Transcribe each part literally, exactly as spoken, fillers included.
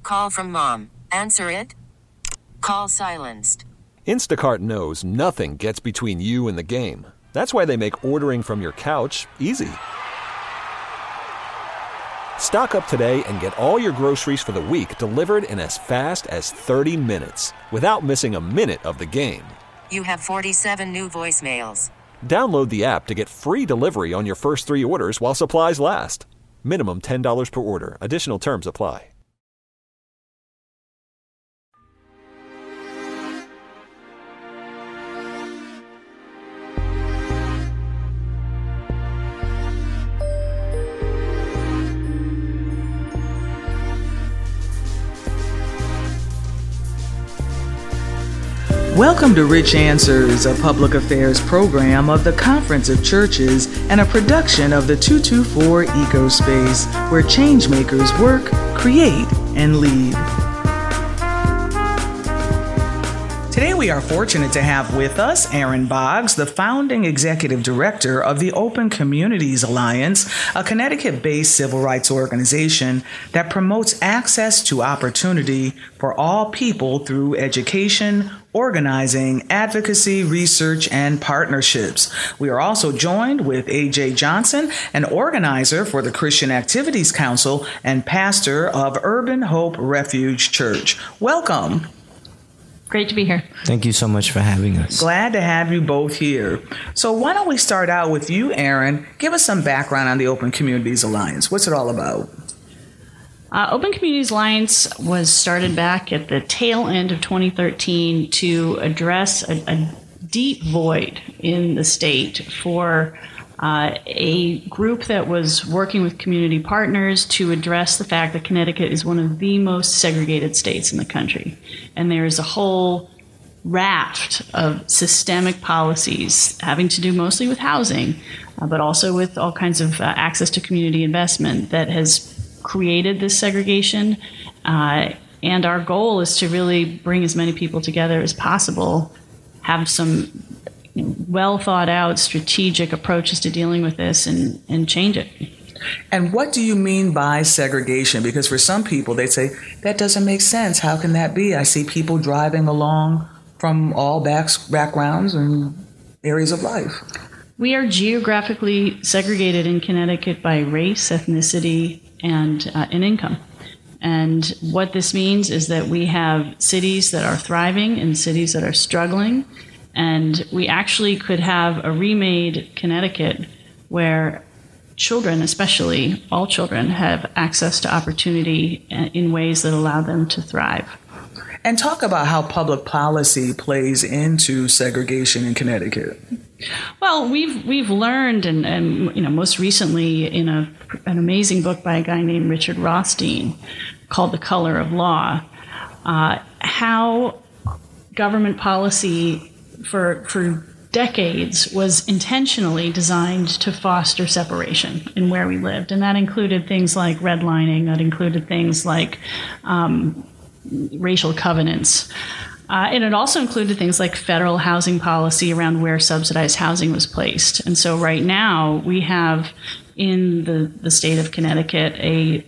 call from mom. Answer it. Call silenced. Instacart knows nothing gets between you and the game. That's why they make ordering from your couch easy. Stock up today and get all your groceries for the week delivered in as fast as thirty minutes without missing a minute of the game. You have forty-seven new voicemails. Download the app to get free delivery on your first three orders while supplies last. Minimum ten dollars per order. Additional terms apply. Welcome to Rich Answers, a public affairs program of the Conference of Churches and a production of the two two four Ecospace, where changemakers work, create, and lead. Today we are fortunate to have with us Aaron Boggs, the founding executive director of the Open Communities Alliance, a Connecticut-based civil rights organization that promotes access to opportunity for all people through education, organizing, advocacy, research, and partnerships. We are also joined with A J Johnson, an organizer for the Christian Activities Council and pastor of Urban Hope Refuge Church. Welcome. Great to be here. Thank you so much for having us. Glad to have you both here. So why don't we start out with you, Aaron? Give us some background on the Open Communities Alliance. What's it all about? Uh, Open Communities Alliance was started back at the tail end of twenty thirteen to address a, a deep void in the state for uh, a group that was working with community partners to address the fact that Connecticut is one of the most segregated states in the country. And there is a whole raft of systemic policies having to do mostly with housing, uh, but also with all kinds of uh, access to community investment that has created this segregation. Uh, and our goal is to really bring as many people together as possible, have some you know, well thought out strategic approaches to dealing with this and, and change it. And what do you mean by segregation? Because for some people, they say, that doesn't make sense. How can that be? I see people driving along from all backs, backgrounds and areas of life. We are geographically segregated in Connecticut by race, ethnicity, and, uh, and income. And what this means is that we have cities that are thriving and cities that are struggling. And we actually could have a remade Connecticut where children, especially all children, have access to opportunity in ways that allow them to thrive. And talk about how public policy plays into segregation in Connecticut. Well, we've we've learned, and, and you know, most recently in a an amazing book by a guy named Richard Rothstein called The Color of Law, uh, how government policy for for decades was intentionally designed to foster separation in where we lived. And that included things like redlining, that included things like um, racial covenants. Uh, and it also included things like federal housing policy around where subsidized housing was placed. And so right now we have in the, the state of Connecticut a,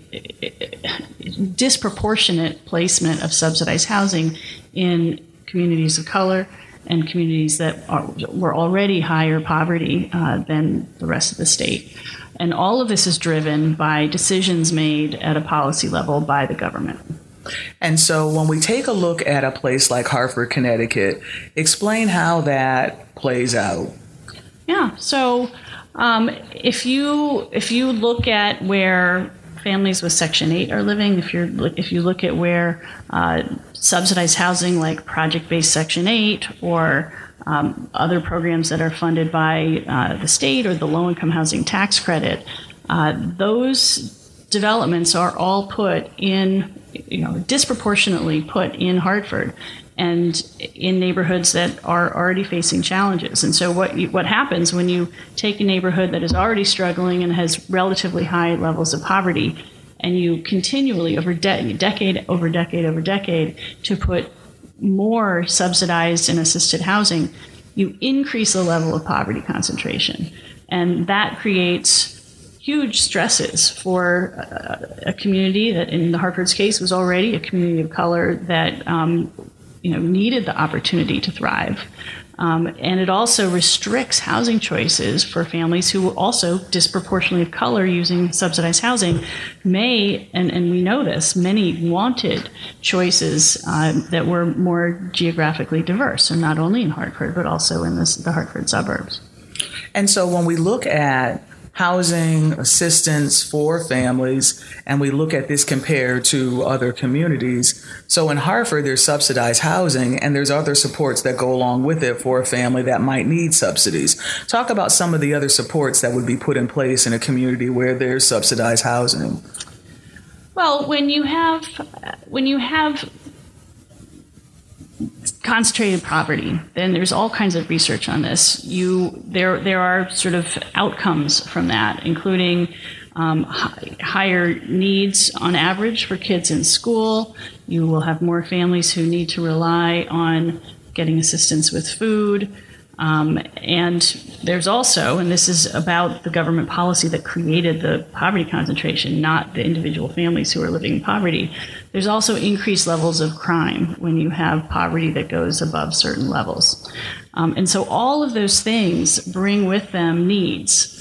a disproportionate placement of subsidized housing in communities of color and communities that are, were already higher poverty uh, than the rest of the state. And all of this is driven by decisions made at a policy level by the government. And so when we take a look at a place like Hartford, Connecticut, explain how that plays out. Yeah, so um, if you if you look at where families with Section eight are living, if you're if you look at where uh, subsidized housing like project-based Section eight or um, other programs that are funded by uh, the state or the low-income housing tax credit, uh, those developments are all put in, you know, disproportionately put in Hartford and in neighborhoods that are already facing challenges. And so what you, what happens when you take a neighborhood that is already struggling and has relatively high levels of poverty, and you continually over de- decade over decade over decade to put more subsidized and assisted housing, you increase the level of poverty concentration. And that creates huge stresses for a, a community that, in the Hartford's case, was already a community of color that um, you know needed the opportunity to thrive. Um, and it also restricts housing choices for families who also disproportionately of color using subsidized housing may, and, and we know this, many wanted choices uh, that were more geographically diverse, so not only in Hartford, but also in this, the Hartford suburbs. And so when we look at housing assistance for families, and we look at this compared to other communities. So in Hartford, there's subsidized housing, and there's other supports that go along with it for a family that might need subsidies. Talk about some of the other supports that would be put in place in a community where there's subsidized housing. Well, when you have when you have concentrated poverty, then there's all kinds of research on this. You there there are sort of outcomes from that, including um, high, higher needs on average for kids in school. You will have more families who need to rely on getting assistance with food. Um, and there's also, and this is about the government policy that created the poverty concentration, not the individual families who are living in poverty. There's also increased levels of crime when you have poverty that goes above certain levels. Um, and so all of those things bring with them needs.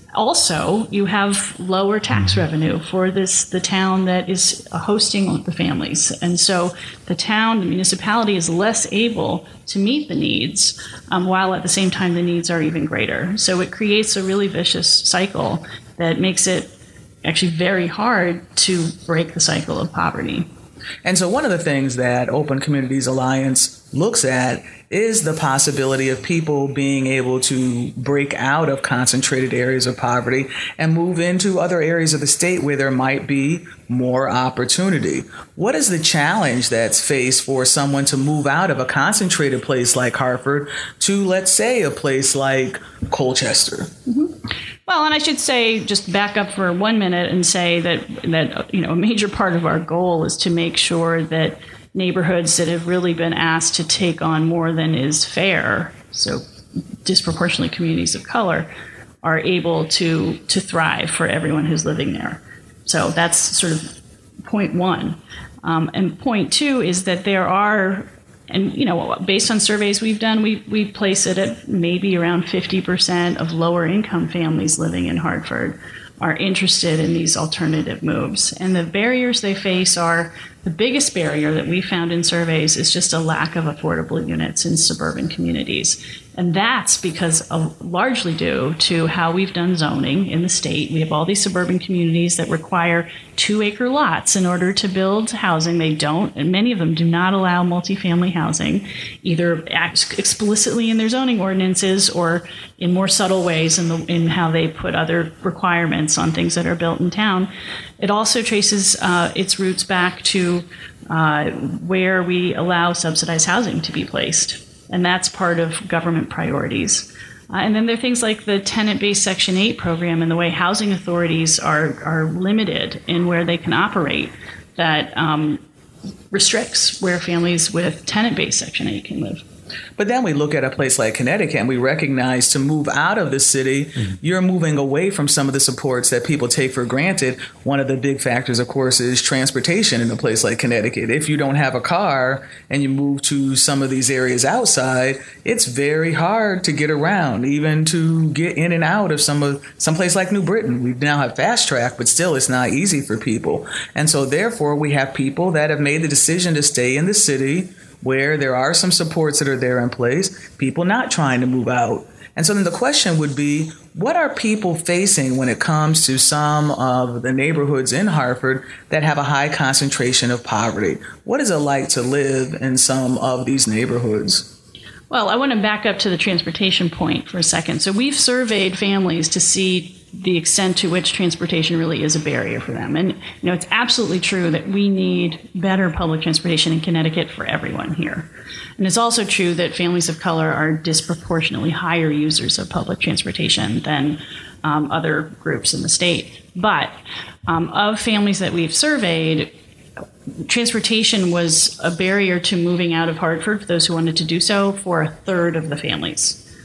Also, you have lower tax revenue for this the town that is hosting the families. And so the town, the municipality, is less able to meet the needs, um, while at the same time the needs are even greater. So it creates a really vicious cycle that makes it actually very hard to break the cycle of poverty. And so one of the things that Open Communities Alliance looks at is the possibility of people being able to break out of concentrated areas of poverty and move into other areas of the state where there might be more opportunity. What is the challenge that's faced for someone to move out of a concentrated place like Hartford to, let's say, a place like Colchester? Mm-hmm. Well, and I should say, just back up for one minute and say that, that you know, a major part of our goal is to make sure that neighborhoods that have really been asked to take on more than is fair, so disproportionately communities of color, are able to, to thrive for everyone who's living there. So that's sort of point one. Um, and point two is that there are, and you know, based on surveys we've done, we we place it at maybe around fifty percent of lower income families living in Hartford are interested in these alternative moves. And the barriers they face are, the biggest barrier that we found in surveys is just a lack of affordable units in suburban communities. And that's because of, largely due to how we've done zoning in the state. We have all these suburban communities that require two acre lots in order to build housing. They don't, and many of them do not allow multifamily housing, either explicitly in their zoning ordinances or in more subtle ways in, the, in how they put other requirements on things that are built in town. It also traces uh, its roots back to uh, where we allow subsidized housing to be placed. And that's part of government priorities. Uh, and then there are things like the tenant-based Section eight program and the way housing authorities are, are limited in where they can operate that um, restricts where families with tenant-based Section eight can live. But then we look at a place like Connecticut and we recognize to move out of the city, mm-hmm. you're moving away from some of the supports that people take for granted. One of the big factors, of course, is transportation in a place like Connecticut. If you don't have a car and you move to some of these areas outside, it's very hard to get around, even to get in and out of some of some place like New Britain. We now have fast track, but still it's not easy for people. And so therefore we have people that have made the decision to stay in the city where there are some supports that are there in place, people not trying to move out. And so then the question would be, what are people facing when it comes to some of the neighborhoods in Hartford that have a high concentration of poverty? What is it like to live in some of these neighborhoods? Well, I want to back up to the transportation point for a second. So we've surveyed families to see the extent to which transportation really is a barrier for them. And, you know, it's absolutely true that we need better public transportation in Connecticut for everyone here. And it's also true that families of color are disproportionately higher users of public transportation than um, other groups in the state. But um, of families that we've surveyed, transportation was a barrier to moving out of Hartford for those who wanted to do so for a third of the families.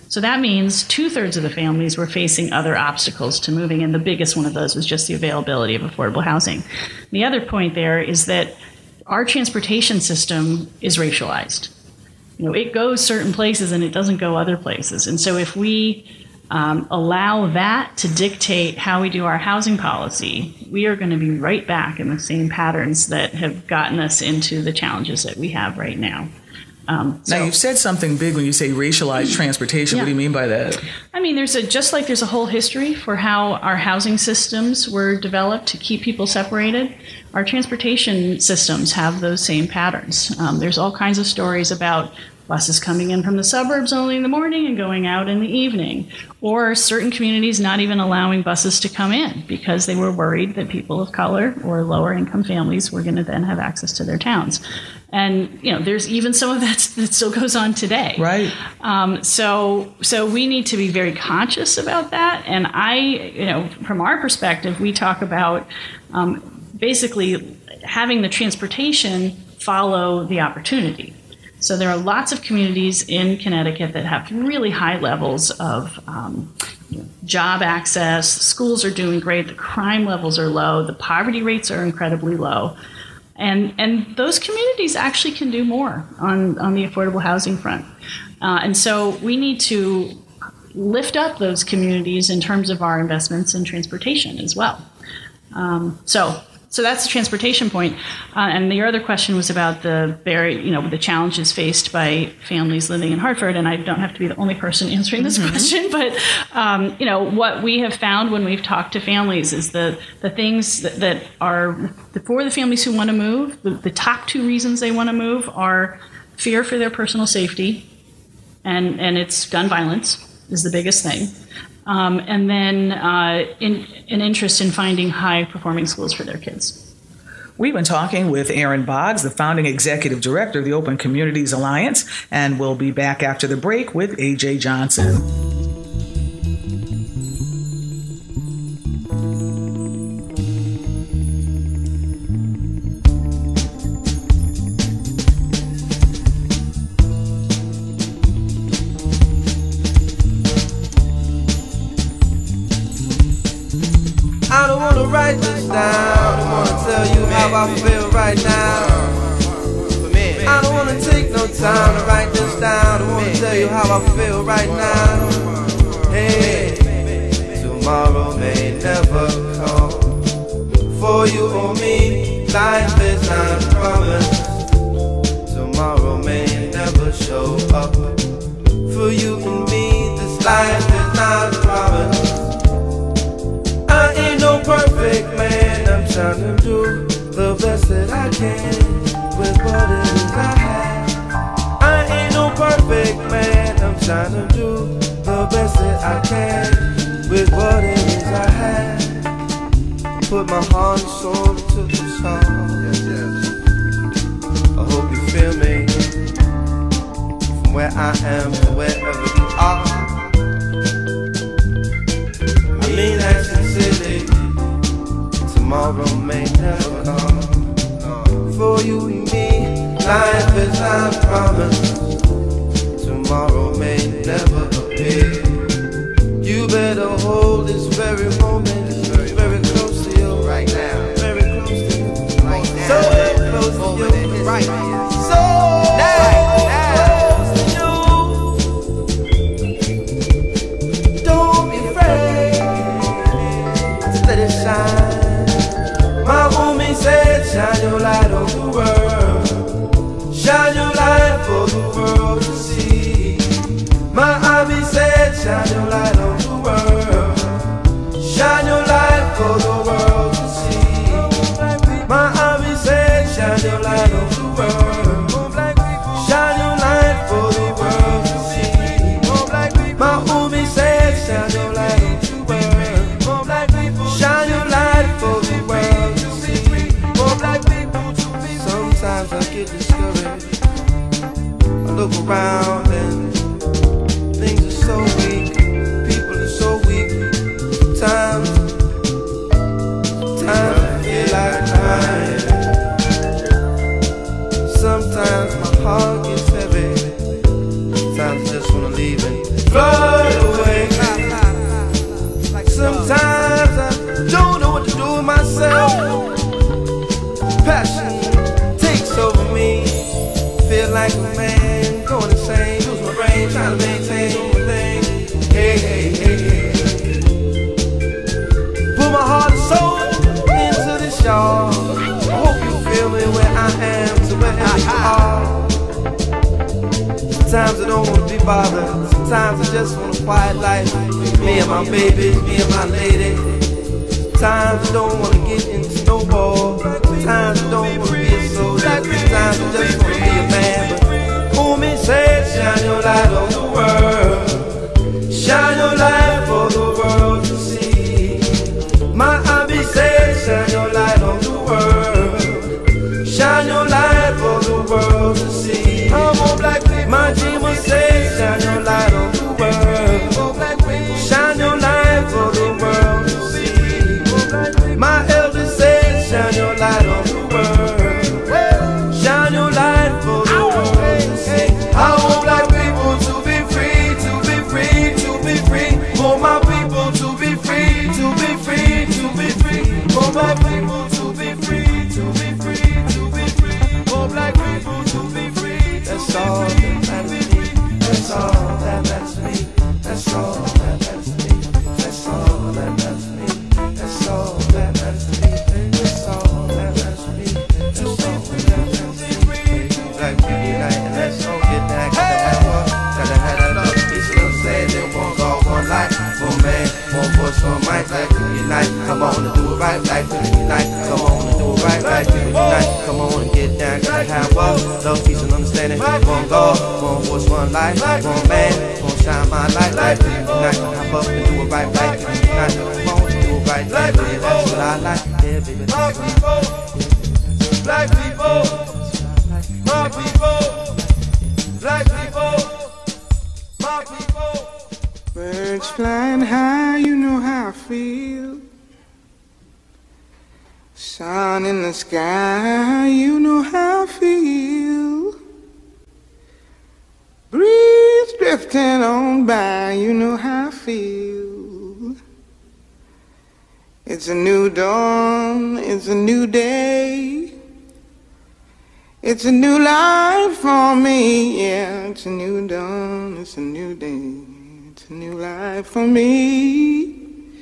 So that means two-thirds of the families were facing other obstacles to moving, and the biggest one of those was just the availability of affordable housing. The other point there is that our transportation system is racialized. You know, it goes certain places and it doesn't go other places. And so if we um, allow that to dictate how we do our housing policy, we are going to be right back in the same patterns that have gotten us into the challenges that we have right now. Um, so, now, you've said something big when you say racialized transportation. Yeah. What do you mean by that? I mean, there's a just like there's a whole history for how our housing systems were developed to keep people separated. Our transportation systems have those same patterns. Um, there's all kinds of stories about buses coming in from the suburbs only in the morning and going out in the evening, or certain communities not even allowing buses to come in because they were worried that people of color or lower income families were going to then have access to their towns. And, you know, there's even some of that that still goes on today. Right. Um, so, so we need to be very conscious about that. And I, you know, from our perspective, we talk about um, basically having the transportation follow the opportunity. So there are lots of communities in Connecticut that have really high levels of um, job access. Schools are doing great. The crime levels are low. The poverty rates are incredibly low. And and those communities actually can do more on, on the affordable housing front. Uh, and so we need to lift up those communities in terms of our investments in transportation as well. Um, so so that's the transportation point. Uh, and your other question was about the very, you know, the challenges faced by families living in Hartford. And I don't have to be the only person answering this mm-hmm. question, but um, you know, what we have found when we've talked to families is the the things that, that are for the families who want to move. The, the top two reasons they want to move are fear for their personal safety, and and it's gun violence is the biggest thing. Um, and then uh, in, an interest in finding high-performing schools for their kids. We've been talking with Erin Boggs, the founding executive director of the Open Communities Alliance, and we'll be back after the break with A J Johnson. I don't wanna write this down, I don't wanna tell you how I feel right now. I don't wanna take no time to write this down, I don't wanna tell you how I feel right now. Hey, tomorrow may never come. For you or me, life is not promised. Tomorrow may never show up. For you and me, this life is not promised. I ain't no perfect man, I'm trying to do the best that I can with what it is I have. I ain't no perfect man, I'm trying to do the best that I can with what it is I have. Put my heart and soul into this song. Yes, yes. I hope you feel me from where I am to wherever you are. I mean that sincerely. Tomorrow may never come. For you and me, life is not promised. Tomorrow may never appear. You better hold this very moment very close to you right now. Very close to you right now. So close to you right now. So close to you. Don't be afraid. Let it shine. My homie said, shine your light on the world. Shine your light for the world to see. My hobby said, shine your light on the world. Shine your light for the world to see. My hobby said, shine your light on the world. Shine your light for the world to see. My homie said, shine your light on the world. Shine your light for the world to see. Sometimes I get discouraged. I look around and things are so weak. People are so weak. Sometimes, sometimes I feel like crying. Sometimes my heart gets heavy. Sometimes I just wanna leave and fly. Sometimes I don't wanna be bothered. Sometimes I just want a quiet life. Me and my baby, me and my lady. Sometimes I don't wanna get into snowball. Sometimes I don't wanna be a soldier. Sometimes I just wanna be a man. But Umi said, shine your light on the world. Shine your light for the world to see. My Abby said, shine your light on the world. Shine your light for the world to see. I'm on black people. My dreamer said, shine your light on the world. Shine your light for the world to see. My elder said, shine your light on the world. Shine your light for the world to see. I want black people to be free, to be free, to be free. For my people to be free, to be free, to be free. For my people to be free, to be free, to be free. For black people to be free. That's all that matters to me. That's all that matters to me. That's all that matters to me. That's all that matters to me. That's all that matters to me. That's all that matters to me. That's all that matters to me. Black people unite and let's all get that. Gotta have one, gotta have that up. It's still saying that one God, one life, one man, one voice, one mic. Black people unite. Come on and do it right. Black people unite. Come on and do it right. Black people unite. Come on and get down. Gotta have one. Love, peace, and understanding. One God, one voice, one life, one man. Gonna shine my light. Black people unite. Hop up and do it right. Black people unite. Come on and do it right. Yeah, baby, that's what I like. Yeah, baby, that's what I like. Black people, my people, black people, my people. Birds flying high, you know how I feel. Sun in the sky, you know how I feel. Breeze drifting on by, you know how I feel. It's a new dawn, it's a new day. It's a new life for me, yeah. It's a new dawn, it's a new day. It's a new life for me.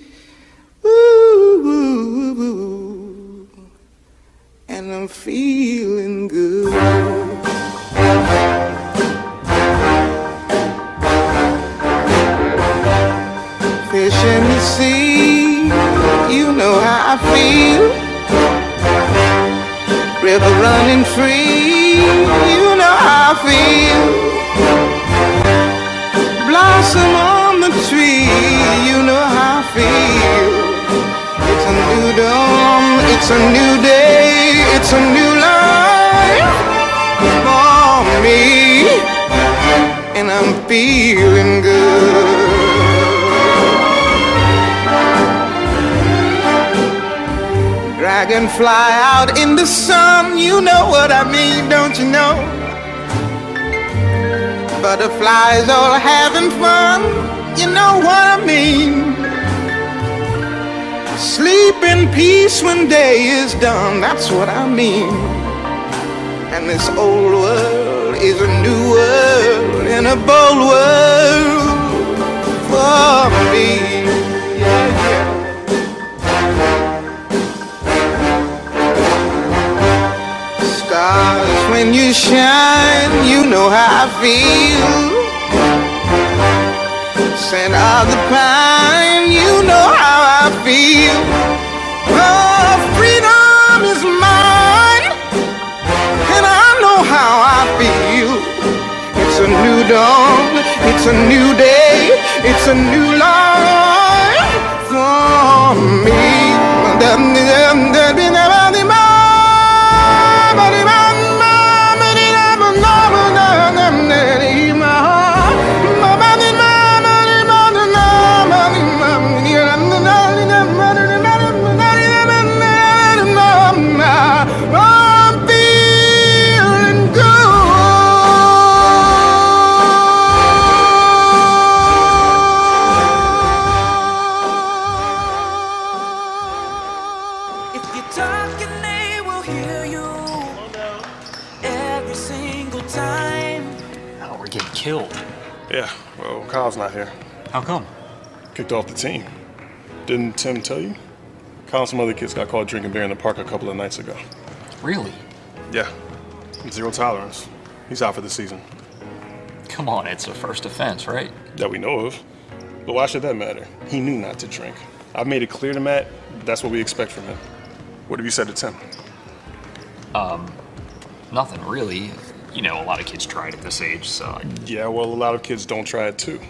Ooh, ooh, ooh. And I'm feeling good. Fish in the sea, you know how I feel. River running free, you know how I feel. Blossom on the tree, you know how I feel. It's a new dawn, it's a new day, it's a new life for me. And I'm feeling good. Dragonfly out in the sun, you know what I mean, don't you know? Butterflies all having fun, you know what I mean. Sleep in peace when day is done, that's what I mean. And this old world is a new world and a bold world for me. Yeah, yeah. Stars, when you shine, you know how I feel. Scent of the pine, you know how I feel. Oh, freedom is mine, and I know how I feel. It's a new dawn, it's a new day, it's a new life for me. Yeah, well, Kyle's not here. How come? Kicked off the team. Didn't Tim tell you? Kyle and some other kids got caught drinking beer in the park a couple of nights ago. Really? Yeah. Zero tolerance. He's out for the season. Come on, it's a first offense, right? That we know of. But why should that matter? He knew not to drink. I've made it clear to Matt, that's what we expect from him. What have you said to Tim? Um, nothing really. You know, a lot of kids try it at this age, so... I... Yeah, well, a lot of kids don't try it too.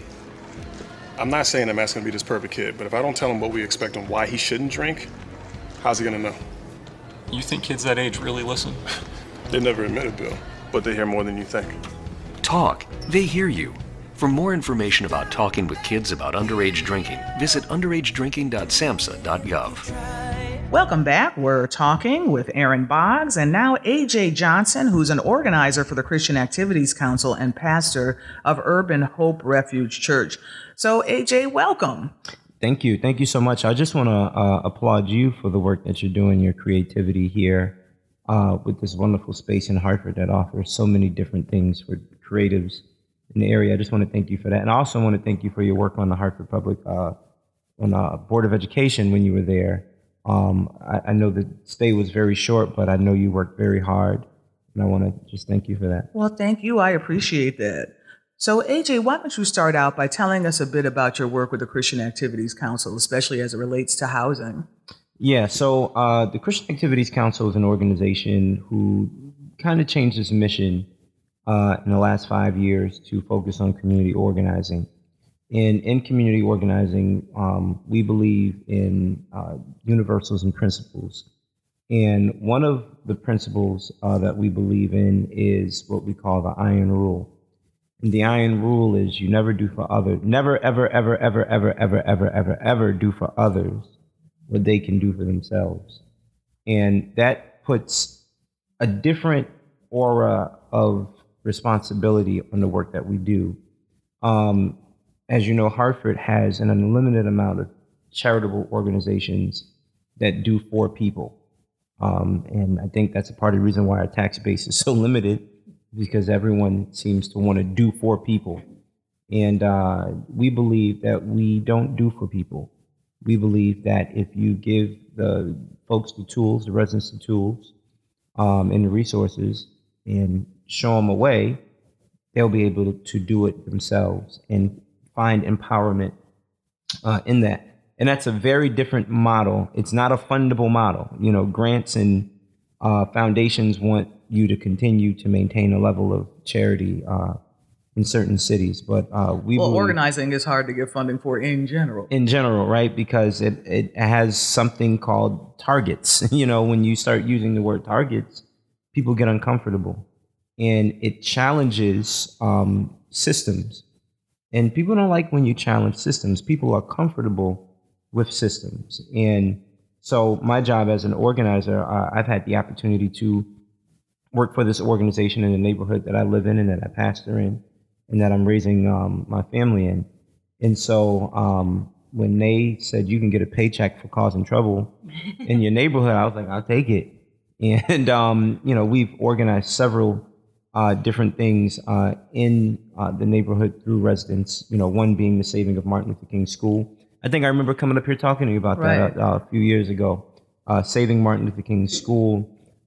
I'm not saying that Matt's gonna be this perfect kid, but if I don't tell him what we expect and why he shouldn't drink, how's he gonna know? You think kids that age really listen? They never admit it, Bill, but they hear more than you think. Talk. They hear you. For more information about talking with kids about underage drinking, visit underage drinking dot samhsa dot gov. Welcome back. We're talking with Aaron Boggs and now A J Johnson, who's an organizer for the Christian Activities Council and pastor of Urban Hope Refuge Church. So, A J, welcome. Thank you. Thank you so much. I just want to uh, applaud you for the work that you're doing, your creativity here uh, with this wonderful space in Hartford that offers so many different things for creatives in the area. I just want to thank you for that. And I also want to thank you for your work on the Hartford Public uh, on the Board of Education when you were there. Um, I, I know the stay was very short, but I know you worked very hard. And I want to just thank you for that. Well, thank you. I appreciate that. So, A J, why don't you start out by telling us a bit about your work with the Christian Activities Council, especially as it relates to housing? Yeah, so uh, the Christian Activities Council is an organization who kind of changed its mission uh, in the last five years to focus on community organizing. And in community organizing, um, we believe in uh, universals and principles. And one of the principles uh, that we believe in is what we call the iron rule. And the iron rule is you never do for others, never, ever, ever, ever, ever, ever, ever, ever, ever do for others what they can do for themselves. And that puts a different aura of responsibility on the work that we do. Um, as you know, Hartford has an unlimited amount of charitable organizations that do for people. Um, and I think that's a part of the reason why our tax base is so limited, because everyone seems to want to do for people. And uh, we believe that we don't do for people. We believe that if you give the folks the tools, the residents the tools, um, and the resources, and show them a way, they'll be able to do it themselves and find empowerment uh, in that. And that's a very different model. It's not a fundable model. You know, grants and uh, foundations want you to continue to maintain a level of charity uh, in certain cities. But uh, we Well, believe, organizing is hard to get funding for in general. in general, right? Because it, it has something called targets. You know, when you start using the word targets, people get uncomfortable. And it challenges um, systems. And people don't like when you challenge systems. People are comfortable with systems. And so my job as an organizer, uh, I've had the opportunity to work for this organization in the neighborhood that I live in and that I pastor in and that I'm raising um, my family in. And so um, when they said you can get a paycheck for causing trouble in your neighborhood, I was like, I'll take it. And, um, you know, we've organized several uh, different things uh, in uh, the neighborhood through residents, you know, one being the saving of Martin Luther King School. I think I remember coming up here talking to you about Right. that a, a few years ago. Uh, saving Martin Luther King School.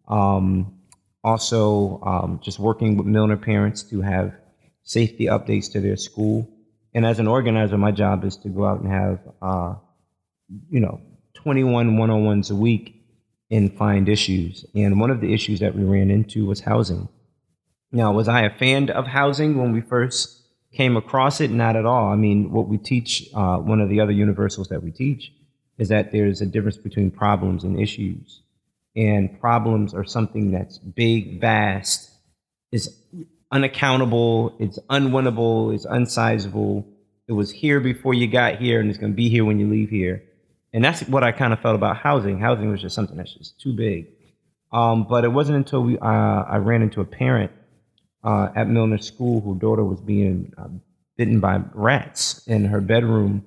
Um, also, um, just working with Milner parents to have safety updates to their school. And as an organizer, my job is to go out and have, uh, you know, twenty-one one-on-ones a week and find issues. And one of the issues that we ran into was housing. Now, was I a fan of housing when we first came across it? Not at all. I mean, what we teach, uh, one of the other universals that we teach is that there's a difference between problems and issues. And problems are something that's big, vast, is unaccountable, it's unwinnable, it's unsizable. It was here before you got here, and it's going to be here when you leave here. And that's what I kind of felt about housing. Housing was just something that's just too big. Um, but it wasn't until we uh, I ran into a parent uh, at Milner School whose daughter was being uh, bitten by rats in her bedroom.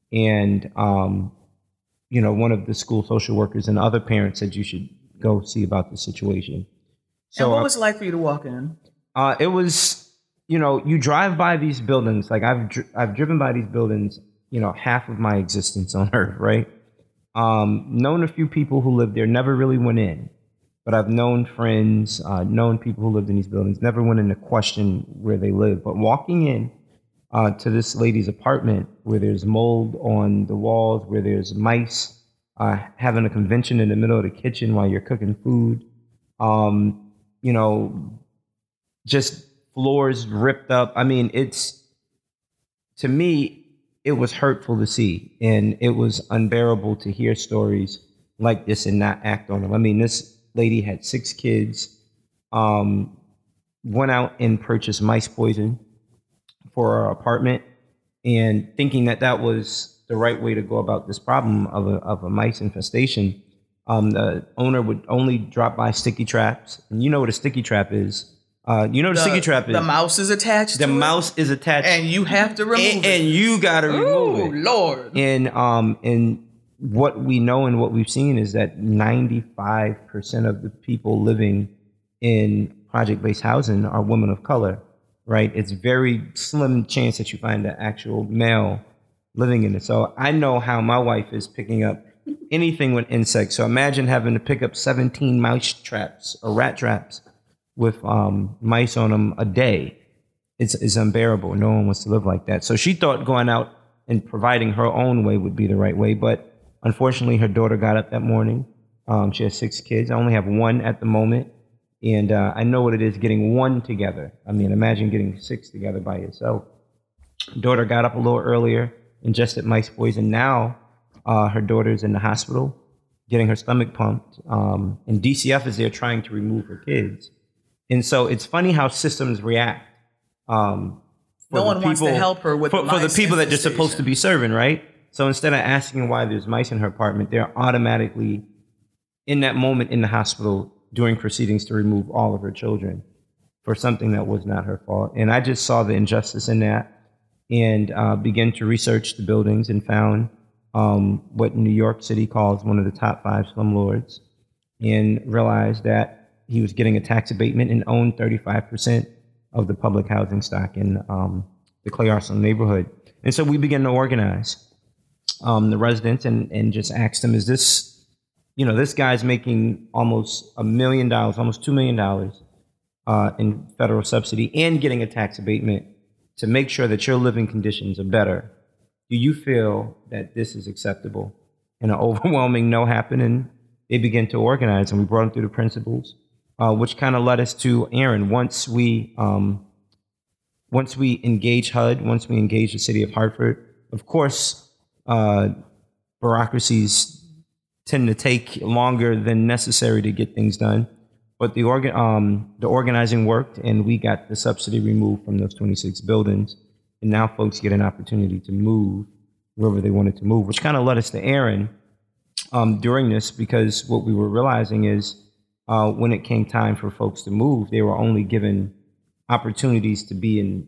And um, you know, one of the school social workers and other parents said you should go see about the situation. So and what uh, was it like for you to walk in? Uh, it was, you know, you drive by these buildings. Like I've dr- I've driven by these buildings, you know, half of my existence on Earth, right? Um, known a few people who lived there, never really went in. But I've known friends, uh, known people who lived in these buildings, never went in to question where they live. But walking in uh, to this lady's apartment where there's mold on the walls, where there's mice, uh, having a convention in the middle of the kitchen while you're cooking food, um, you know, just floors ripped up. I mean, it's, to me, it was hurtful to see. And it was unbearable to hear stories like this and not act on them. I mean, this lady had six kids, um, went out and purchased mice poison for our apartment, and thinking that that was the right way to go about this problem of a, of a mice infestation. Um, the owner would only drop by sticky traps. And you know what a sticky trap is. Uh, you know what the, a sticky trap is. The mouse is attached The to mouse it, is attached. and you have to remove and, it. And you got to remove Ooh, it. Lord. And, um, and what we know and what we've seen is that ninety-five percent of the people living in project-based housing are women of color, right? It's very slim chance that you find an actual male living in it. So I know how my wife is picking up anything with insects. So imagine having to pick up seventeen mouse traps or rat traps with um, mice on them a day. It's, it's unbearable. No one wants to live like that. So she thought going out and providing her own way would be the right way. But unfortunately, her daughter got up that morning. Um, she has six kids. I only have one at the moment. And uh, I know what it is getting one together. I mean, imagine getting six together by yourself. Daughter got up a little earlier, ingested mice poison. Now uh, her daughter's in the hospital getting her stomach pumped. Um, and D C F is there trying to remove her kids. And so it's funny how systems react. Um, no one people, wants to help her with for, the for the mice people that they're infestation. supposed to be serving, right? So instead of asking why there's mice in her apartment, they're automatically in that moment in the hospital doing proceedings to remove all of her children for something that was not her fault. And I just saw the injustice in that and uh, began to research the buildings and found um, what New York City calls one of the top five slumlords, and realized that he was getting a tax abatement and owned thirty-five percent of the public housing stock in um, the Clay Arsenal neighborhood. And so we began to organize um, the residents and, and just asked them, is this, you know, this guy's making almost a million dollars, almost two million dollars uh, in federal subsidy and getting a tax abatement to make sure that your living conditions are better. Do you feel that this is acceptable? And an overwhelming no happened, and they began to organize, and we brought them through the principles. Uh, which kind of led us to Aaron. Once we um, once we engage H U D, once we engage the city of Hartford, of course, uh, bureaucracies tend to take longer than necessary to get things done. But the organ um, the organizing worked, and we got the subsidy removed from those twenty-six buildings. And now folks get an opportunity to move wherever they wanted to move, which kind of led us to Aaron um, during this, because what we were realizing is, Uh, when it came time for folks to move, they were only given opportunities to be in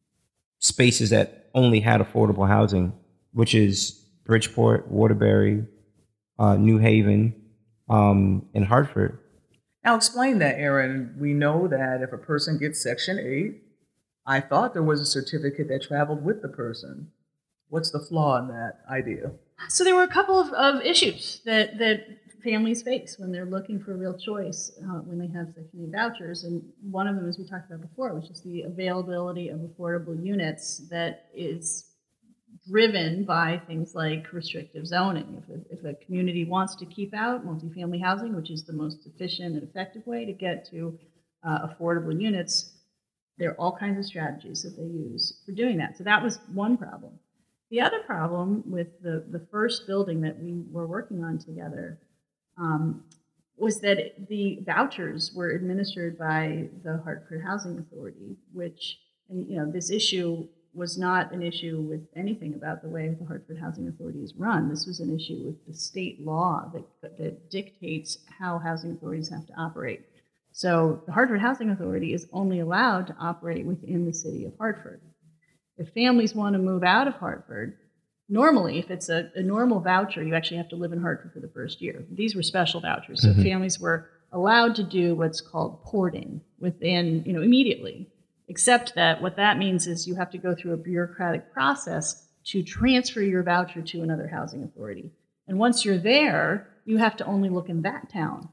spaces that only had affordable housing, which is Bridgeport, Waterbury, uh, New Haven, um, and Hartford. Now explain that, Aaron. We know that if a person gets Section eight, I thought there was a certificate that traveled with the person. What's the flaw in that idea? So there were a couple of, of issues that, that families face when they're looking for a real choice uh, when they have Section eight vouchers. And one of them, as we talked about before, was just the availability of affordable units that is driven by things like restrictive zoning. If a, if a community wants to keep out multifamily housing, which is the most efficient and effective way to get to uh, affordable units, there are all kinds of strategies that they use for doing that. So that was one problem. The other problem with the, the first building that we were working on together um, was that the vouchers were administered by the Hartford Housing Authority, which, and, you know, this issue was not an issue with anything about the way the Hartford Housing Authority is run. This was an issue with the state law that, that dictates how housing authorities have to operate. So the Hartford Housing Authority is only allowed to operate within the city of Hartford. If families want to move out of Hartford, normally, if it's a, a normal voucher, you actually have to live in Hartford for the first year. These were special vouchers, so mm-hmm. families were allowed to do what's called porting within, you know, immediately. Except that what that means is you have to go through a bureaucratic process to transfer your voucher to another housing authority. And once you're there, you have to only look in that town.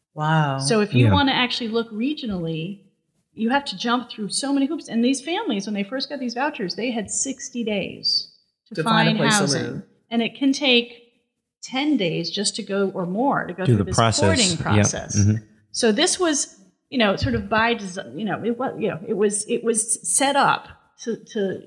Wow. So if you Yeah. want to actually look regionally, you have to jump through so many hoops. And these families, when they first got these vouchers, they had sixty days to, To find a find place to housing. live. And it can take ten days just to go, or more, to go Do through the this process. courting Yep. process. Mhm. So this was, you know, sort of by design, you know, it was, you know, it was, it was set up to, to,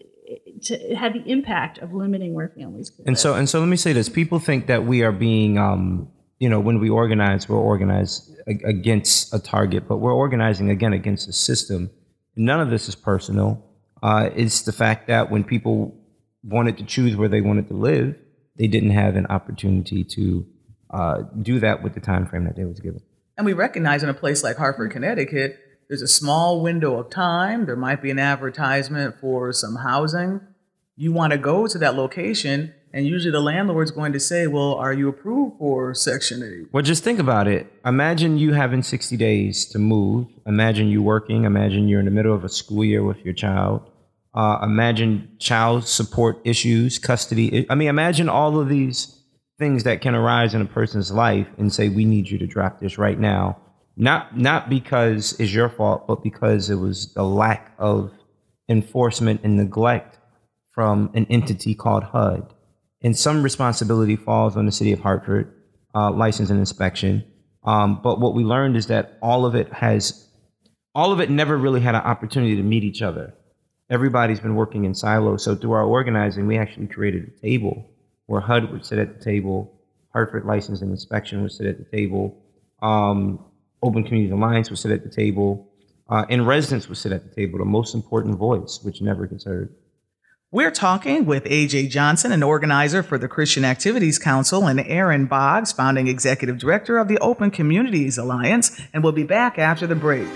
to it had the impact of limiting where families could And live. so, and so, let me say this: people think that we are being, um, you know, when we organize, we're organized ag- against a target, but we're organizing again against a system. None of this is personal. Uh, it's the fact that when people wanted to choose where they wanted to live, they didn't have an opportunity to uh, do that with the time frame that they was given. And we recognize in a place like Hartford, Connecticut, there's a small window of time. There might be an advertisement for some housing. You want to go to that location, and usually the landlord's going to say, well, are you approved for Section eight? Well, just think about it. Imagine you having sixty days to move. Imagine you working. Imagine you're in the middle of a school year with your child. Uh, imagine child support issues, custody. I mean, imagine all of these things that can arise in a person's life and say, we need you to drop this right now. Not not because it's your fault, but because it was the lack of enforcement and neglect from an entity called H U D. And some responsibility falls on the city of Hartford, uh, license and inspection. Um, but what we learned is that all of it has, all of it never really had an opportunity to meet each other. Everybody's been working in silos. So through our organizing, we actually created a table where H U D would sit at the table, Hartford License and Inspection would sit at the table, um, Open Communities Alliance would sit at the table, uh, and residents would sit at the table, the most important voice, which never gets heard. We're talking with A J Johnson, an organizer for the Christian Activities Council, and Aaron Boggs, founding executive director of the Open Communities Alliance, and we'll be back after the break.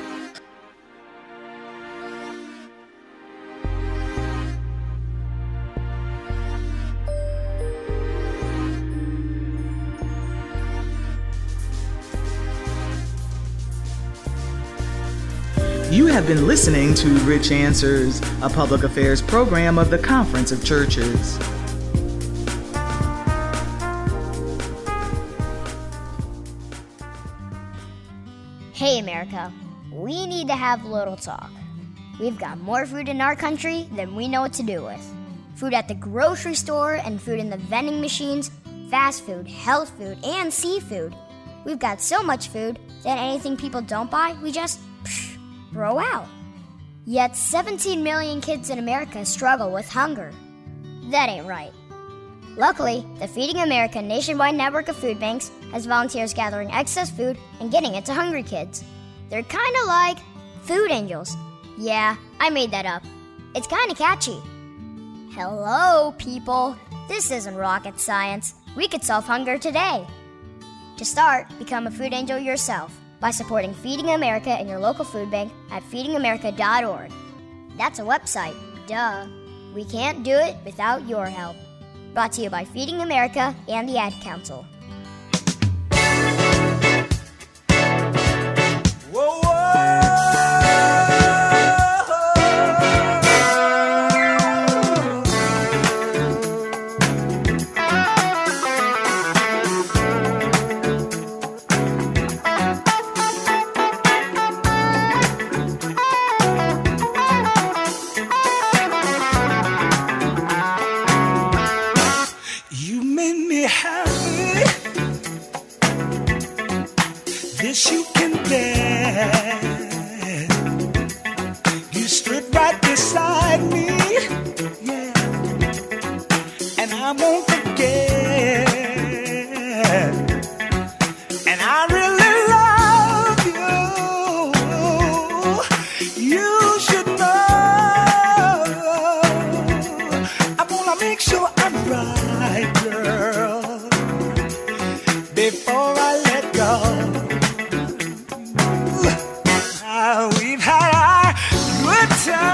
You have been listening to Rich Answers, a public affairs program of the Conference of Churches. Hey America, we need to have a little talk. We've got more food in our country than we know what to do with. Food at the grocery store and food in the vending machines, fast food, health food, and seafood. We've got so much food that anything people don't buy, we just psh, throw out. Yet seventeen million kids in America struggle with hunger. That ain't right. Luckily, the Feeding America nationwide network of food banks has volunteers gathering excess food and getting it to hungry kids. They're kind of like food angels. Yeah, I made that up. It's kind of catchy. Hello, people. This isn't rocket science. We could solve hunger today. To start, become a food angel yourself by supporting Feeding America in your local food bank at feeding america dot org. That's a website, duh. We can't do it without your help. Brought to you by Feeding America and the Ad Council. Whoa, you made me happy. This you can bear. You stood right beside me, yeah, and I won't forget. And I really love you. You should know. I wanna make sure I'm right, girl, before I let go. Ah, we've had our good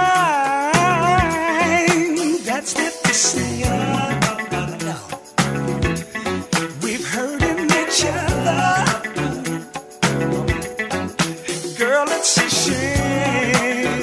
time. That's not to say, oh, no, no, no. We've hurting each other. Girl, it's a shame.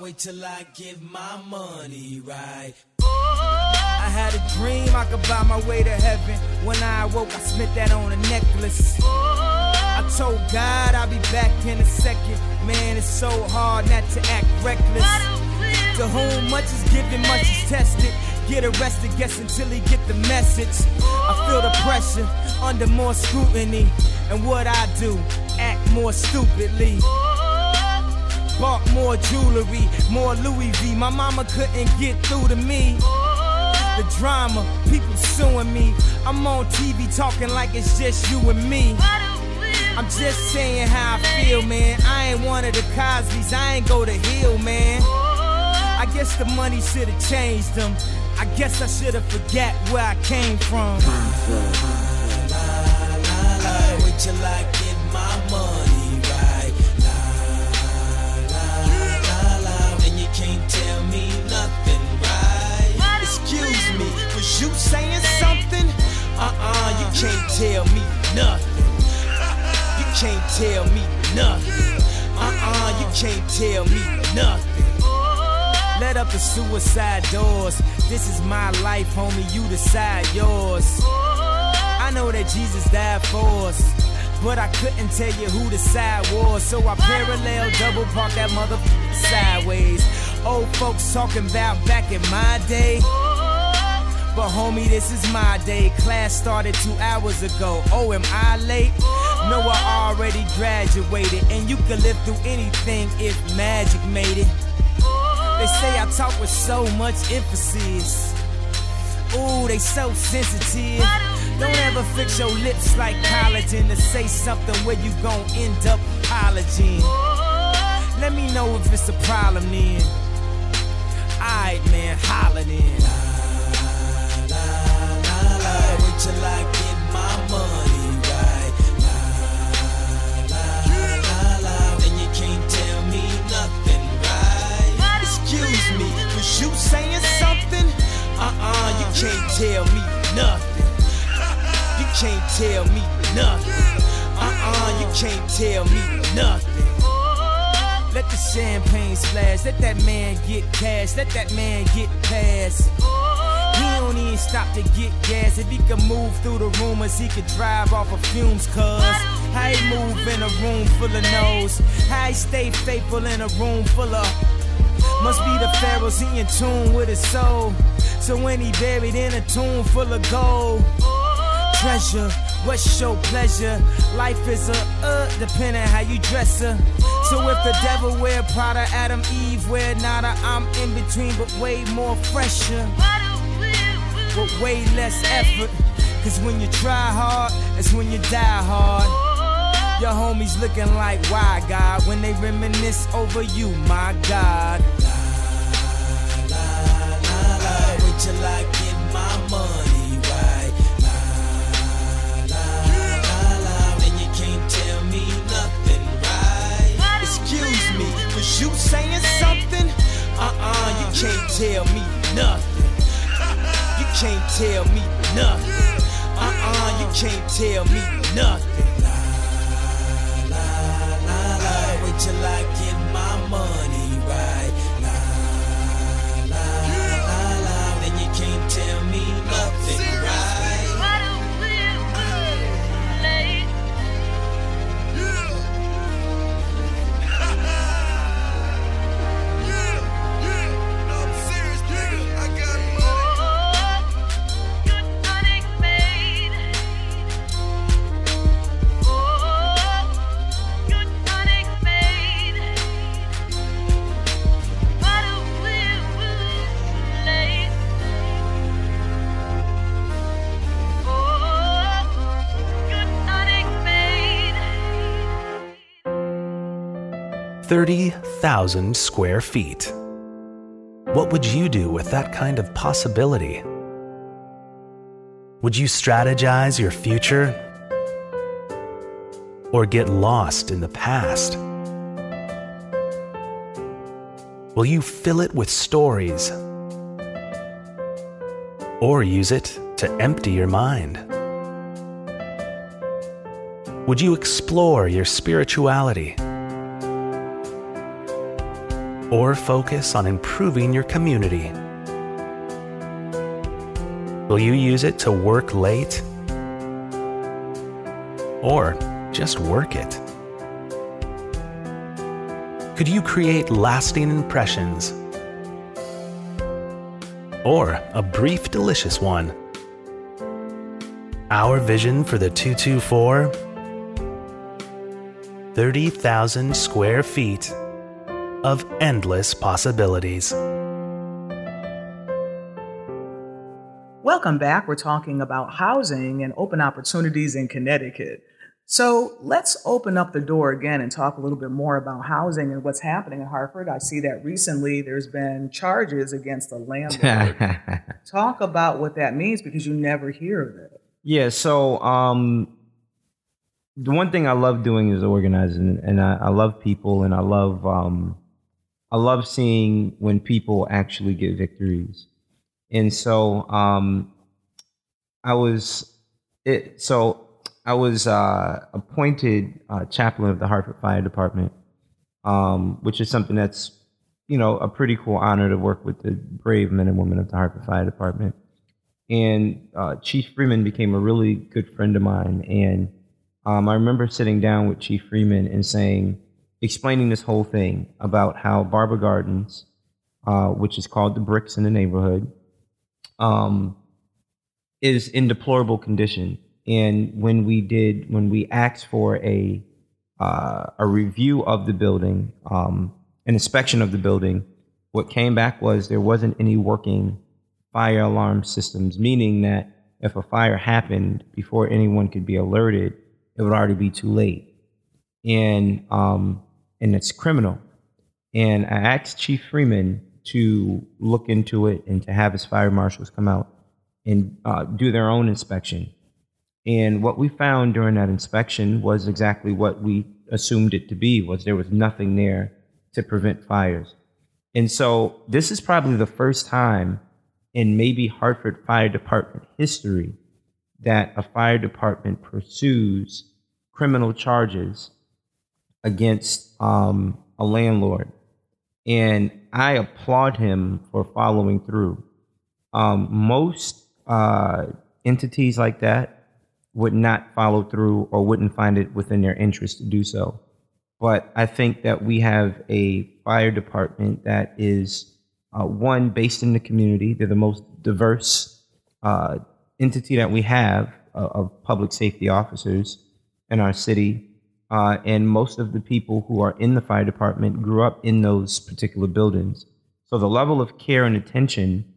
wait till I get my money right. I had a dream I could buy my way to heaven. When I awoke, I spent that on a necklace. I told God I'll be back in a second. Man, it's so hard not to act reckless. To whom much is given, much is tested. Get arrested, guess until he get the message. I feel the pressure, under more scrutiny. And what I do, act more stupidly. Bought more jewelry, more Louis V. My mama couldn't get through to me. The drama, people suing me. I'm on T V talking like it's just you and me. I'm just saying how I feel, man. I ain't one of the Cosbys, I ain't go to Hill, man. I guess the money should've changed them. I guess I should've forgot where I came from. Wait till I get my money right. And you can't tell me nothing, right? Excuse me, was you saying something? Uh-uh, you can't tell me nothing. You can't tell me nothing. Uh-uh, you can't tell me nothing. Let up the suicide doors. This is my life, homie, you decide yours. I know that Jesus died for us, but I couldn't tell you who the side was. So I parallel double park that motherfucker sideways. Old folks talking about back in my day, but homie, this is my day. Class started two hours ago. Oh, am I late? No, I already graduated. And you can live through anything if magic made it. They say I talk with so much emphasis. Ooh, they so sensitive. Don't ever fix your lips like collagen to say something where you gon' end up apologizing. Let me know if it's a problem then. Alright, man, holla then. Wait till I get my money right. Then you can't tell me nothing, right? Excuse me, was you saying something? Uh-uh, you can't tell me nothing. You can't tell me nothing. Uh-uh, you can't tell me nothing. Let the champagne splash, let that man get cash, let that man get past. He don't even stop to get gas. If he could move through the rumors, he could drive off of fumes, cuz how he move in a room full of no's, how he stay faithful in a room full of. Must be the pharaohs, he in tune with his soul. So when he buried in a tomb full of gold, treasure, what's your pleasure? Life is a uh, depending how you dress her. So if the devil wear Prada, Adam, Eve wear nada, I'm in between but way more fresher, with way less effort. Cause when you try hard, it's when you die hard. Your homies looking like, why God? When they reminisce over you, my God. Wait till I get my money right. Then you can't tell me nothing, right? Excuse me, was you saying something? Uh-uh, you can't tell me nothing. You can't tell me nothing. Uh-uh, you can't tell me nothing. Wait till I get my money right. La, la, la, la. Then you can't tell me nothing, right? thirty thousand square feet. What would you do with that kind of possibility? Would you strategize your future? Or get lost in the past? Will you fill it with stories? Or use it to empty your mind? Would you explore your spirituality? or focus on improving your community? Will you use it to work late? Or just work it? Could you create lasting impressions? Or a brief, delicious one? Our vision for the two two four? thirty thousand square feet of endless possibilities. Welcome back. We're talking about housing and open opportunities in Connecticut. So let's open up the door again and talk a little bit more about housing and what's happening in Hartford. I see that recently there's been charges against a landlord. Talk about what that means, because you never hear of it. Yeah, so um, the one thing I love doing is organizing, and I, I love people, and I love um, I love seeing when people actually get victories. And so um, I was it. So. I was uh, appointed uh, chaplain of the Hartford Fire Department, um, which is something that's, you know, a pretty cool honor to work with the brave men and women of the Hartford Fire Department. And uh, Chief Freeman became a really good friend of mine. And um, I remember sitting down with Chief Freeman and saying, explaining this whole thing about how Barber Gardens, uh, which is called the Bricks in the neighborhood, um, is in deplorable condition. And when we did, when we asked for a uh, a review of the building, um, an inspection of the building, what came back was there wasn't any working fire alarm systems, meaning that if a fire happened before anyone could be alerted, it would already be too late. And um, and it's criminal. And I asked Chief Freeman to look into it and to have his fire marshals come out and uh, do their own inspection. And what we found during that inspection was exactly what we assumed it to be, was there was nothing there to prevent fires. And so this is probably the first time in maybe Hartford Fire Department history that a fire department pursues criminal charges against um, a landlord. And I applaud him for following through. Um, most uh, entities like that would not follow through or wouldn't find it within their interest to do so. But I think that we have a fire department that is, uh, one, based in the community. They're the most diverse uh, entity that we have uh, of public safety officers in our city. Uh, and most of the people who are in the fire department grew up in those particular buildings. So the level of care and attention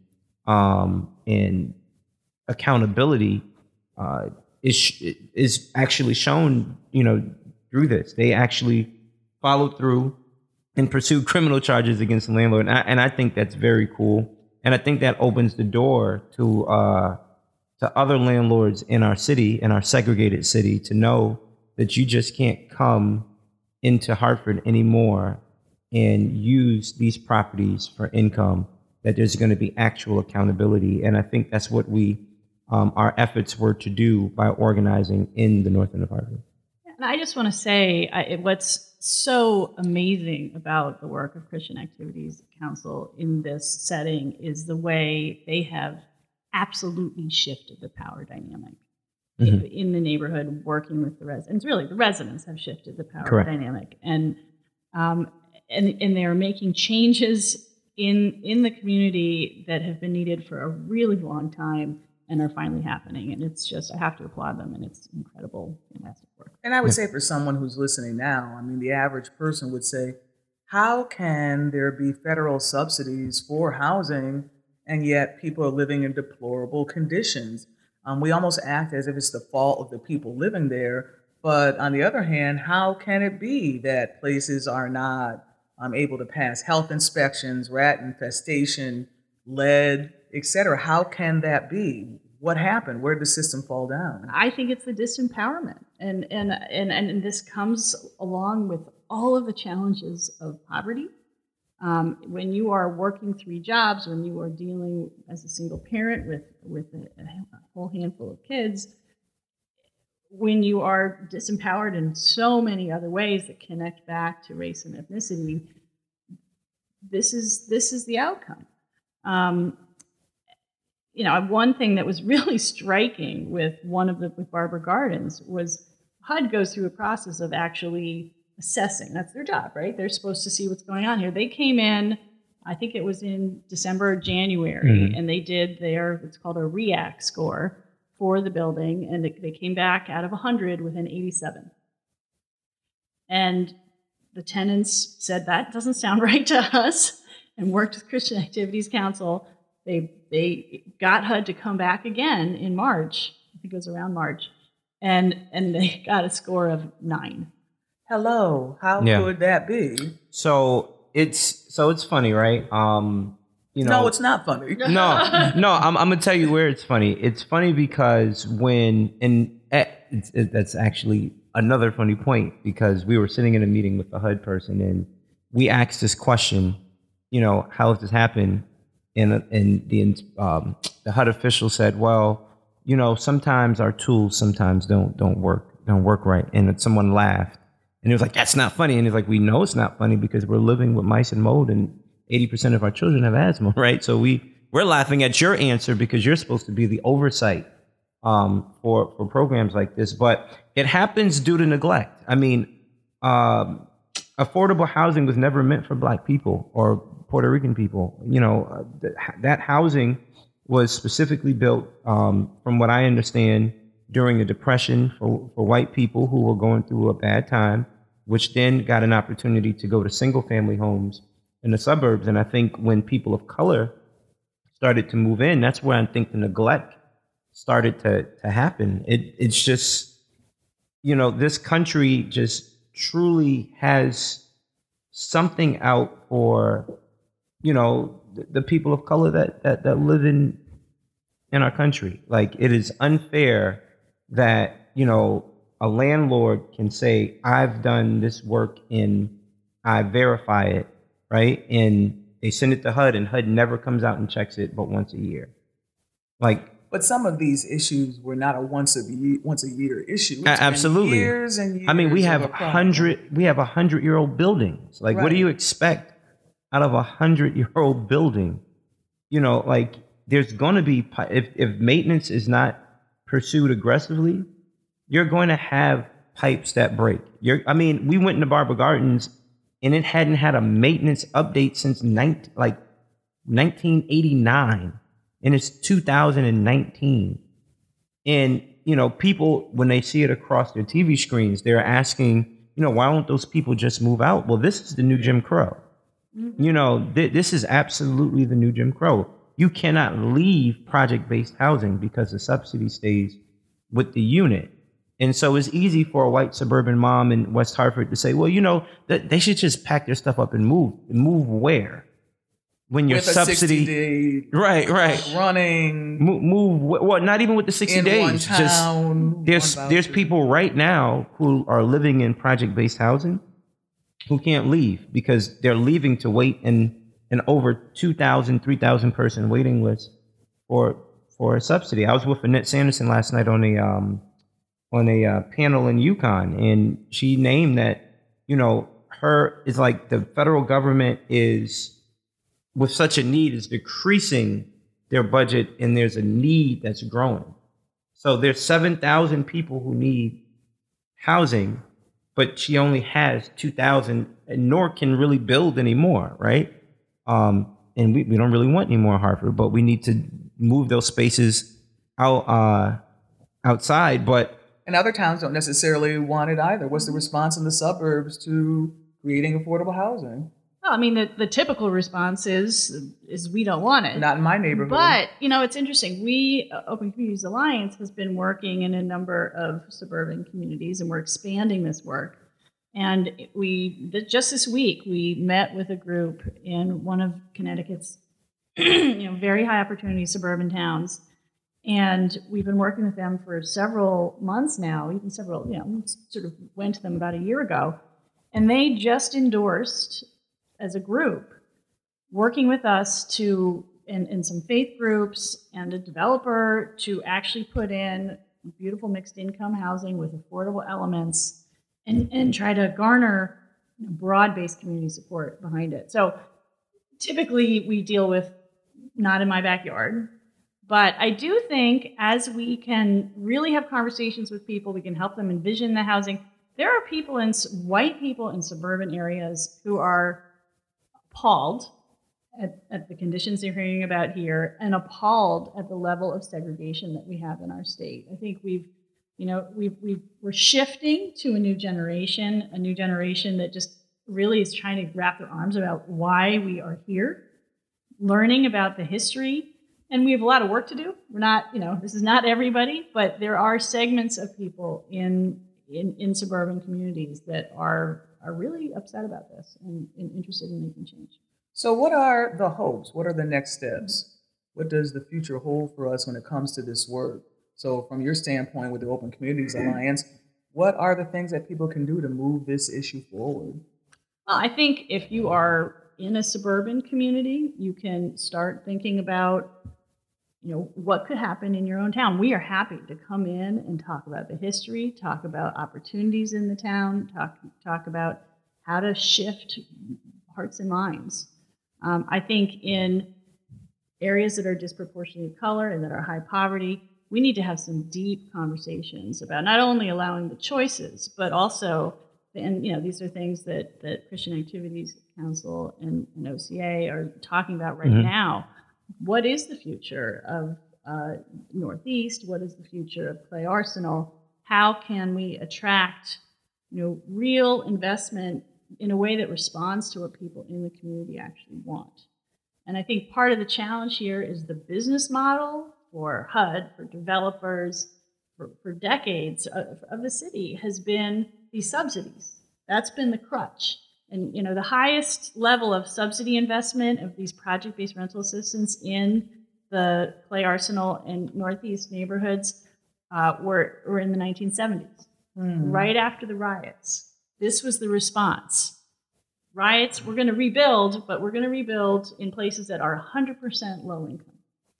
um, and accountability uh, is is actually shown, you know, through this. They actually followed through and pursued criminal charges against the landlord, and I, and I think that's very cool. And I think that opens the door to uh, to other landlords in our city, in our segregated city, to know that you just can't come into Hartford anymore and use these properties for income. That there's going to be actual accountability, and I think that's what we. Um, our efforts were to do by organizing in the north end of Hartford. And I just want to say, I, what's so amazing about the work of Christian Activities Council in this setting is the way they have absolutely shifted the power dynamic mm-hmm. in, in the neighborhood, working with the residents. Really, the residents have shifted the power Correct. dynamic, and um, and and they're making changes in in the community that have been needed for a really long time. And are finally happening. And it's just, I have to applaud them, and it's incredible, fantastic work. And I would say for someone who's listening now, I mean, the average person would say, how can there be federal subsidies for housing and yet people are living in deplorable conditions? Um, we almost act as if it's the fault of the people living there. But on the other hand, how can it be that places are not um, able to pass health inspections, rat infestation, lead, et cetera? How can that be? What happened? Where did the system fall down? I think it's the disempowerment. And, and, and, and this comes along with all of the challenges of poverty. Um, when you are working three jobs, when you are dealing as a single parent with, with a, a whole handful of kids, when you are disempowered in so many other ways that connect back to race and ethnicity, this is this is the outcome. Um, you know, one thing that was really striking with one of the with Barber Gardens was H U D goes through a process of actually assessing. That's their job, right? They're supposed to see what's going on here. They came in, I think it was in December or January, mm-hmm. and they did their, it's called a REACT score for the building, and they, they came back out of one hundred with an eighty-seven. And the tenants said, that doesn't sound right to us, and worked with Christian Activities Council. They they got H U D to come back again in March, I think it was around March, and and they got a score of nine. Hello, how Yeah. could that be? So it's so it's funny, right? Um, you know, No, it's not funny. no, no. I'm, I'm gonna tell you where it's funny. It's funny because when and eh, it's, it, that's actually another funny point, because we were sitting in a meeting with the H U D person and we asked this question. You know, how has this happened? And and the um, the H U D official said, well, you know, sometimes our tools sometimes don't don't work don't work right. And someone laughed. And he was like, that's not funny. And he's like, we know it's not funny because we're living with mice and mold and eighty percent of our children have asthma, right? So we, we're laughing at your answer because you're supposed to be the oversight um, for, for programs like this. But it happens due to neglect. I mean, um, affordable housing was never meant for Black people or Puerto Rican people. You know, uh, th- that housing was specifically built, um, from what I understand, during the Depression for, for white people who were going through a bad time, which then got an opportunity to go to single family homes in the suburbs. And I think when people of color started to move in, that's where I think the neglect started to, to happen. It, it's just, you know, this country just truly has something out for, you know, the, the people of color that, that, that live in, in our country. Like, it is unfair that, you know, a landlord can say, I've done this work and I verify it, right? And they send it to H U D and H U D never comes out and checks it but once a year. Like, But some of these issues were not a once a year, once a year issue. It's a- absolutely. been years and years. I mean, we have of a problem. hundred, we have a hundred year old buildings. Like, what do Right. you expect out of a hundred year old building? You know, like, there's going to be, pi- if, if maintenance is not pursued aggressively, you're going to have pipes that break. You're, I mean, we went into Barber Gardens and it hadn't had a maintenance update since nineteen, like nineteen eighty-nine, and it's two thousand nineteen. And, you know, people, when they see it across their T V screens, they're asking, you know, why don't those people just move out? Well, this is the new Jim Crow. Mm-hmm. You know, th- this is absolutely the new Jim Crow. You cannot leave project-based housing because the subsidy stays with the unit. And so it's easy for a white suburban mom in West Hartford to say, well, you know, that they should just pack their stuff up and move. Move where? When your With a subsidy, sixty day right, right, running, move, move. Well, not even with the sixty in days. one Just town, there's one there's voucher. people right now who are living in project-based housing who can't leave because they're leaving to wait in an over two thousand, three thousand person waiting list for for a subsidy. I was with Annette Sanderson last night on a um, on a uh, panel in Yukon, and she named that, you know, her is like the federal government is, with such a need, is decreasing their budget, and there's a need that's growing. So there's seven thousand people who need housing, but she only has two thousand, and nor can really build anymore, right? Um, and we, we don't really want any more Hartford, but we need to move those spaces out uh, outside. But And other towns don't necessarily want it either. What's the response in the suburbs to creating affordable housing? Well, I mean, the, the typical response is is we don't want it. Not in my neighborhood. But, you know, it's interesting. We, uh, Open Communities Alliance, has been working in a number of suburban communities, and we're expanding this work. And we, th- just this week, we met with a group in one of Connecticut's you know, very high opportunity suburban towns. And we've been working with them for several months now, even several, you know, sort of went to them about a year ago. And they just endorsed, as a group, working with us to, and, and some faith groups and a developer, to actually put in beautiful mixed income housing with affordable elements and, and try to garner broad-based community support behind it. So typically we deal with not in my backyard. But I do think as we can really have conversations with people, we can help them envision the housing. There are people in white people in suburban areas who are appalled at, at the conditions they're hearing about here and appalled at the level of segregation that we have in our state. I think we've, you know, we've, we've, we're shifting to a new generation, a new generation that just really is trying to wrap their arms about why we are here, learning about the history. And we have a lot of work to do. We're not, you know, this is not everybody, but there are segments of people in in, in suburban communities that are are really upset about this and, and interested in making change. So what are the hopes? What are the next steps? What does the future hold for us when it comes to this work? So from your standpoint with the Open Communities Alliance, what are the things that people can do to move this issue forward? Well, I think if you are in a suburban community, you can start thinking about, you know, what could happen in your own town. We are happy to come in and talk about the history, talk about opportunities in the town, talk talk about how to shift hearts and minds. Um, I think in areas that are disproportionately colored and that are high poverty, we need to have some deep conversations about not only allowing the choices, but also, and you know, these are things that, that Christian Activities Council and, and O C A are talking about right mm-hmm. now. What is the future of uh, Northeast? What is the future of Clay Arsenal? How can we attract, you know, real investment in a way that responds to what people in the community actually want? And I think part of the challenge here is the business model for H U D, for developers, for, for decades of, of the city has been these subsidies. That's been the crutch. And you know, the highest level of subsidy investment of these project-based rental assistance in the Clay Arsenal and Northeast neighborhoods uh, were, were in the nineteen seventies, mm. right after the riots. This was the response. Riots, we're going to rebuild, but we're going to rebuild in places that are one hundred percent low income.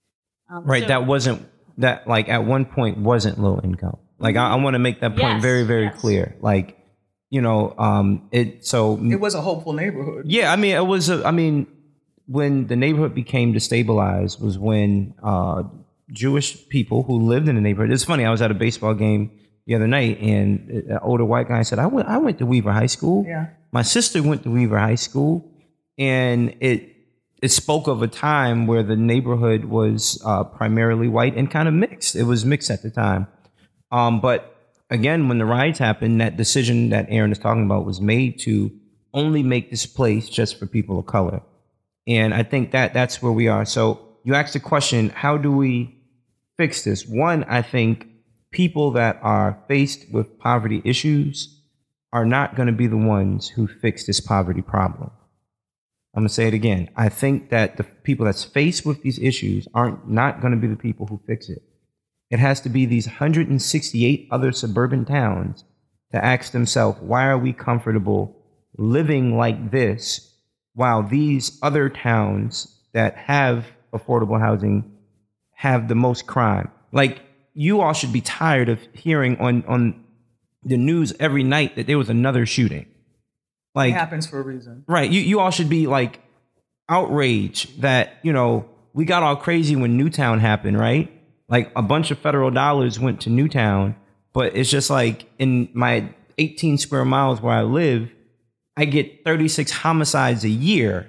Um, right, so, that wasn't, that like at one point wasn't low income. Like I, I want to make that point yes, very, very yes. clear. Like, you know, um, it, so. It was a hopeful neighborhood. Yeah, I mean, it was, a, I mean, when the neighborhood became destabilized was when uh, Jewish people who lived in the neighborhood, it's funny, I was at a baseball game the other night and an older white guy said, I went, I went to Weaver High School. Yeah. My sister went to Weaver High School, and it, it spoke of a time where the neighborhood was uh, primarily white and kind of mixed. It was mixed at the time. Um, but again, when the riots happened, that decision that Aaron is talking about was made to only make this place just for people of color. And I think that that's where we are. So you asked the question, how do we fix this? One, I think people that are faced with poverty issues are not going to be the ones who fix this poverty problem. I'm going to say it again. I think that the people that's faced with these issues aren't not going to be the people who fix it. It has to be these one hundred sixty-eight other suburban towns to ask themselves, why are we comfortable living like this while these other towns that have affordable housing have the most crime? Like, you all should be tired of hearing on, on the news every night that there was another shooting. Like, it happens for a reason. Right. You, you all should be like outraged that, you know, we got all crazy when Newtown happened, right? Like a bunch of federal dollars went to Newtown, but it's just like in my eighteen square miles where I live, I get thirty-six homicides a year.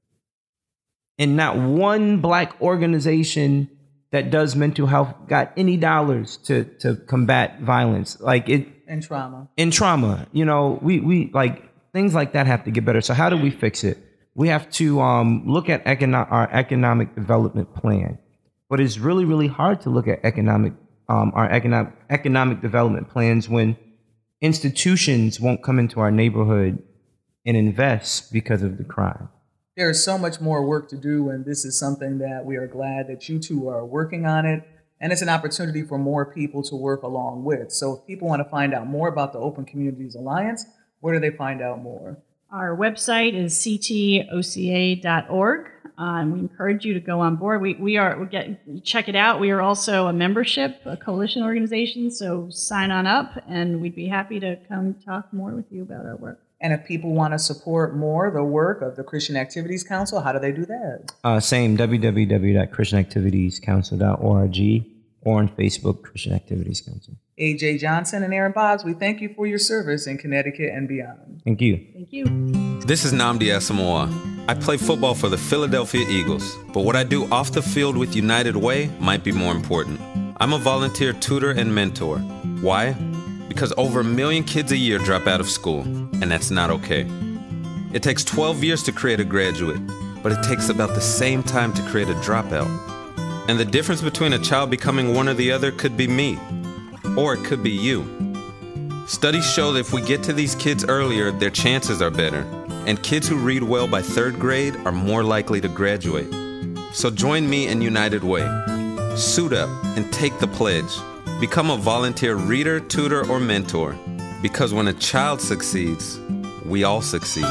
And not one black organization that does mental health got any dollars to, to combat violence. Like it. And trauma. And trauma. You know, we, we like things like that have to get better. So how do we fix it? We have to um, look at econo- our economic development plan. But it's really, really hard to look at economic, um, our economic economic development plans when institutions won't come into our neighborhood and invest because of the crime. There is so much more work to do, and this is something that we are glad that you two are working on it. And it's an opportunity for more people to work along with. So if people want to find out more about the Open Communities Alliance, where do they find out more? Our website is c t o c a dot org. Uh, and we encourage you to go on board. We we are we get check it out. We are also a membership, a coalition organization. So sign on up, and we'd be happy to come talk more with you about our work. And if people want to support more the work of the Christian Activities Council, how do they do that? Uh, same, w w w dot christian activities council dot org or on Facebook, Christian Activities Council. A J Johnson and Aaron Boggs, we thank you for your service in Connecticut and beyond. Thank you. Thank you. This is Nnamdi Asamoah. I play football for the Philadelphia Eagles, but what I do off the field with United Way might be more important. I'm a volunteer tutor and mentor. Why? Because over a million kids a year drop out of school, and that's not okay. It takes twelve years to create a graduate, but it takes about the same time to create a dropout. And the difference between a child becoming one or the other could be me, or it could be you. Studies show that if we get to these kids earlier, their chances are better, and kids who read well by third grade are more likely to graduate. So join me in United Way. Suit up and take the pledge. Become a volunteer reader, tutor, or mentor, because when a child succeeds, we all succeed.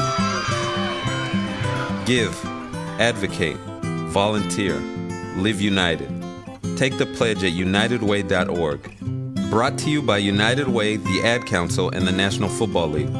Give, advocate, volunteer, live united. Take the pledge at united way dot org. Brought to you by United Way, the Ad Council, and the National Football League.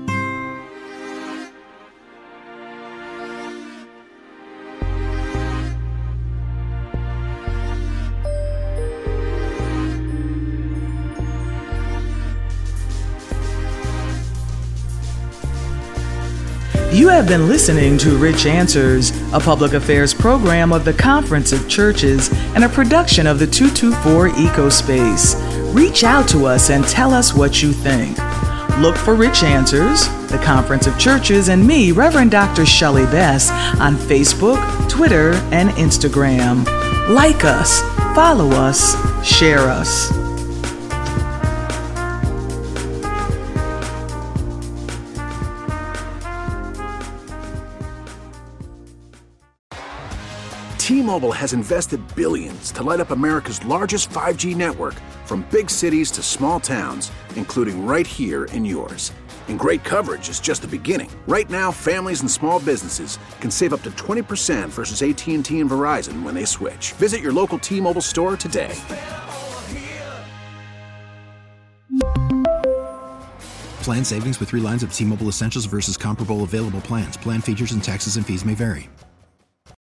You have been listening to Rich Answers, a public affairs program of the Conference of Churches and a production of the two two four Ecospace. Reach out to us and tell us what you think. Look for Rich Answers, the Conference of Churches, and me, Reverend Doctor Shelley Bess, on Facebook, Twitter, and Instagram. Like us, follow us, share us. T-Mobile has invested billions to light up America's largest five G network, from big cities to small towns, including right here in yours. And great coverage is just the beginning. Right now, families and small businesses can save up to twenty percent versus A T and T and Verizon when they switch. Visit your local T-Mobile store today. Plan savings with three lines of T-Mobile Essentials versus comparable available plans. Plan features and taxes and fees may vary.